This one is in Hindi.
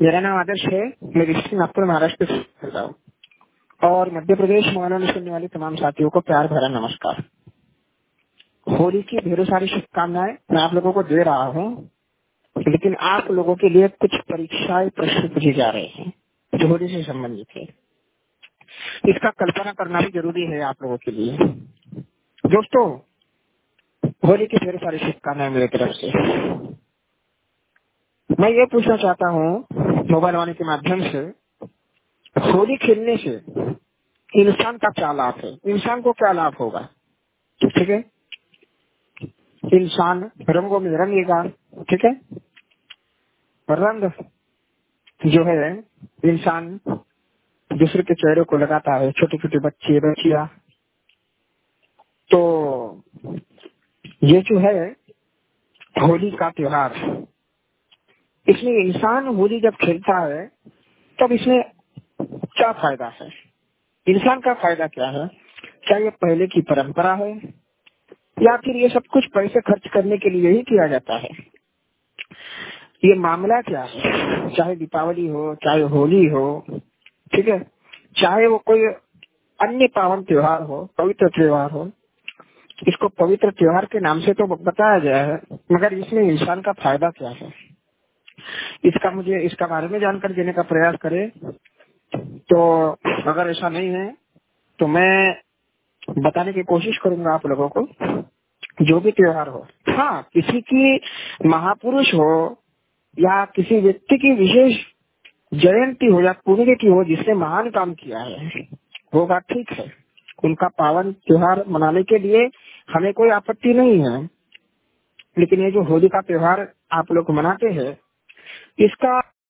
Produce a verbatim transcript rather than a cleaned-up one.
मेरा नाम आदर्श है। मैं डिस्ट्रिक्ट नागपुर महाराष्ट्र से बोल रहा हूँ और मध्य प्रदेश मोहना में सुनने वाले तमाम साथियों को प्यार भरा नमस्कार। होली की ढेरों सारी शुभकामनाएं मैं आप लोगों को दे रहा हूँ, लेकिन आप लोगों के लिए कुछ परीक्षाएं प्रश्न पूछे जा रहे हैं जो होली से संबंधित है। इसका कल्पना करना भी जरूरी है आप लोगों के लिए। दोस्तों, होली की ढेरों सारी शुभकामनाएं मेरी तरफ से। मैं ये पूछना चाहता हूँ मोबाइल वाले के माध्यम से, होली खेलने से इंसान का क्या लाभ है? इंसान को क्या लाभ होगा? ठीक है, इंसान रंगों में रंगेगा। ठीक है, रंग जो है इंसान दूसरे के चेहरे को लगाता है, छोटे छोटे बच्चे बच्चियां। तो ये जो है होली का त्योहार, इसमें इंसान होली जब खेलता है तब इसमें क्या फायदा है? इंसान का फायदा क्या है? क्या ये पहले की परंपरा है या फिर ये सब कुछ पैसे खर्च करने के लिए ही किया जाता है? ये मामला क्या है? चाहे दीपावली हो, चाहे होली हो, ठीक है, चाहे वो कोई अन्य पावन त्योहार हो, पवित्र त्योहार हो, इसको पवित्र त्योहार के नाम से तो बताया गया है, मगर इसमें इंसान का फायदा क्या है? इसका मुझे इसका बारे में जानकारी देने का प्रयास करें। तो अगर ऐसा नहीं है तो मैं बताने की कोशिश करूंगा आप लोगों को। जो भी त्योहार हो, हाँ, किसी की महापुरुष हो या किसी व्यक्ति की विशेष जयंती हो या पुण्यतिथि हो जिसने महान काम किया है, वो बात ठीक है। उनका पावन त्योहार मनाने के लिए हमें कोई आपत्ति नहीं है। लेकिन ये जो होली का त्योहार आप लोग मनाते हैं, इसका